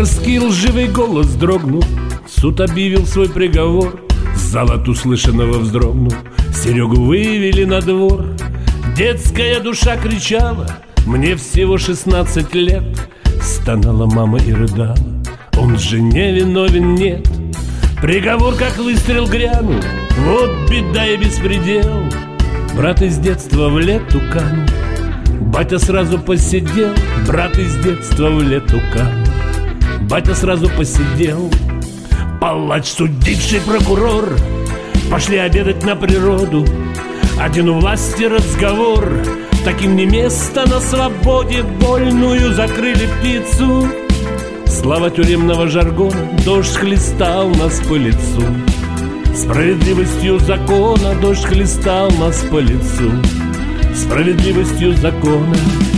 Царский лживый голос дрогнул, суд объявил свой приговор. Зал от услышанного вздрогнул, Серегу вывели на двор. Детская душа кричала: мне всего 16 лет. Стонала мама и рыдала: он же не виновен, нет. Приговор как выстрел грянул, вот беда и беспредел. Брат из детства в лету канул, батя сразу посидел. Брат из детства в лету канул, батя сразу посидел. Палач, судивший прокурор пошли обедать на природу. Один у власти разговор: таким не место на свободе, вольную закрыли птицу. Слава тюремного жаргона, дождь хлестал нас по лицу. Справедливостью закона дождь хлестал нас по лицу. Справедливостью закона.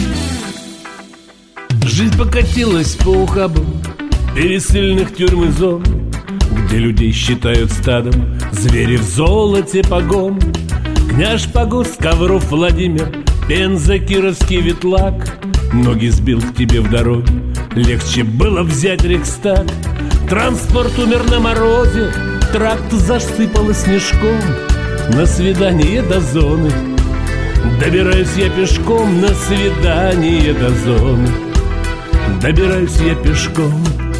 Жизнь покатилась по ухабам пересыльных тюрьм и зон, где людей считают стадом звери в золоте погон. Княж Погост, Ковров Владимир, Пенза, Кировский Ветлаг. Ноги сбил к тебе в дороге, легче было взять Рейхстаг. Транспорт умер на морозе, тракт засыпало снежком. На свидание до зоны добираюсь я пешком. На свидание до зоны добираюсь я пешком.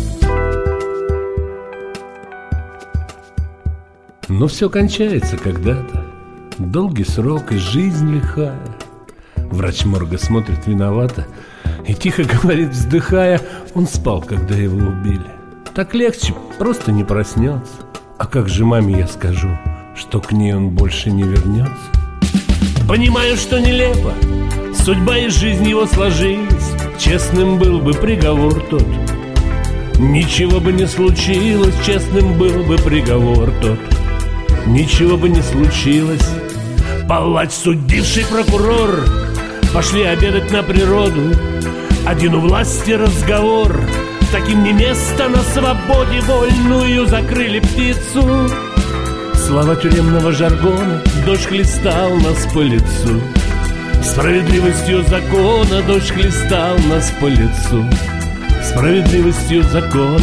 Но все кончается когда-то, долгий срок и жизнь лихая. Врач морга смотрит виновато и тихо говорит, вздыхая: он спал, когда его убили. Так легче, просто не проснется. А как же маме я скажу, что к ней он больше не вернется? Понимаю, что нелепо, судьба и жизнь его сложились. Честным был бы приговор тот, ничего бы не случилось. Честным был бы приговор тот, ничего бы не случилось. Палач, судивший прокурор пошли обедать на природу. Один у власти разговор: таким не место на свободе, вольную закрыли птицу. Слова тюремного жаргона дождь хлестал нас по лицу. Справедливостью закона дождь хлестал нас по лицу. Справедливостью закона.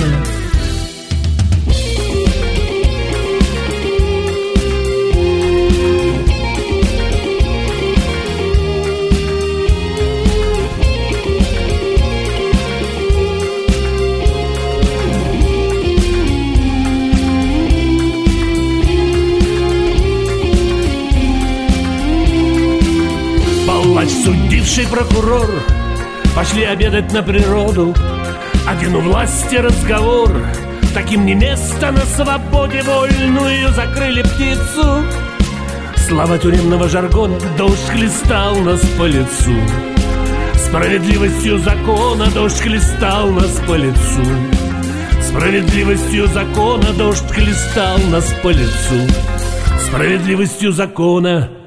Палач, судивший прокурор пошли обедать на природу. Один у власти разговор: таким не место на свободе, вольную закрыли птицу. Слава тюремного жаргона дождь хлестал нас по лицу. Справедливостью закона дождь хлестал нас по лицу. Справедливостью закона дождь хлестал нас по лицу. Справедливостью закона